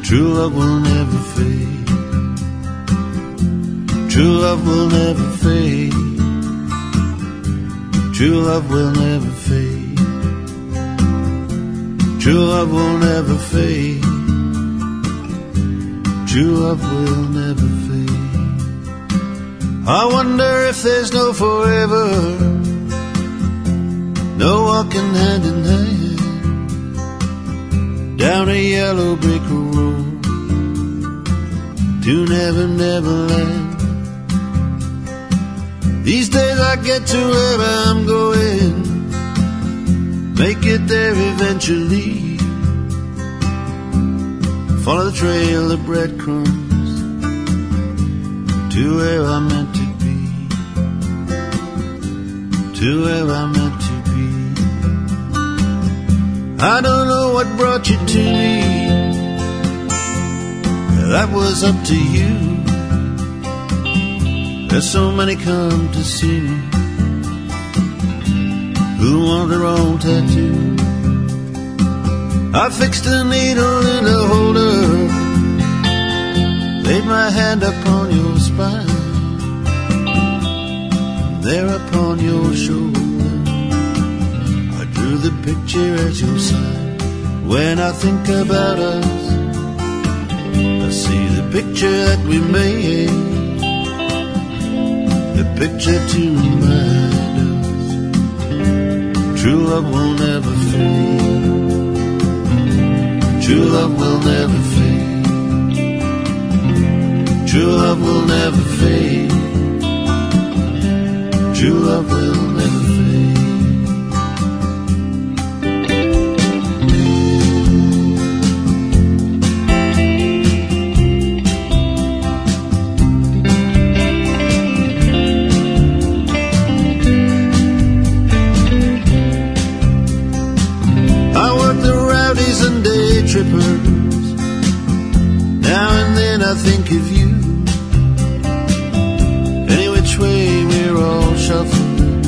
True love will never fade. True love will never fade. True love will never fade. True love will never fade. True love will never fade. I wonder if there's no forever, no walking hand in hand down a yellow brick road to Never Never Land. These days I get to where I'm going, make it there eventually, follow the trail of breadcrumbs to where I'm meant to be, to where I'm meant to be. I don't know what brought you to me, that was up to you. There's so many come to see me who want their own tattoo. I fixed a needle in a holder, laid my hand upon your spine, there upon your shoulder I drew the picture as your sign. When I think about us, I see the picture that we made, the picture to remind us true love will never fade. True love will never fade. True love will never fade. True love will never fade. And day trippers, now and then I think of you. Any which way we're all shuffling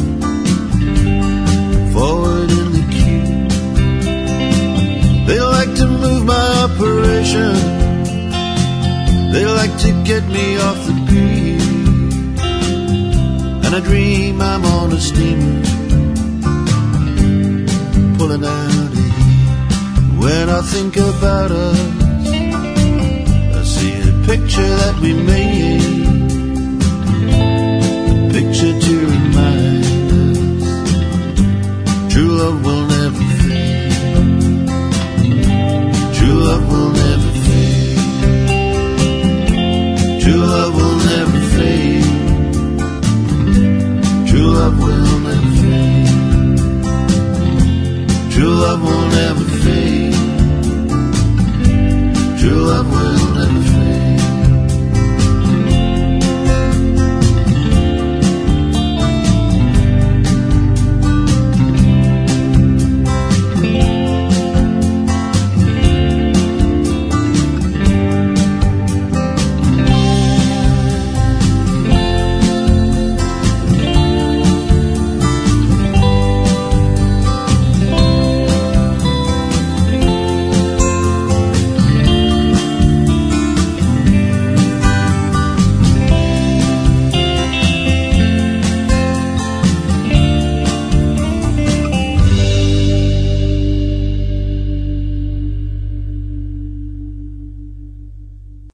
forward in the queue. They like to move my operation, they like to get me off the pier, and I dream I'm on a steamer pulling out. When I think about us, I see the picture that we made, the picture to remind us true love will never fade. True love will never fade. True love will never fade. True love will never fade. True love will never fade. True love will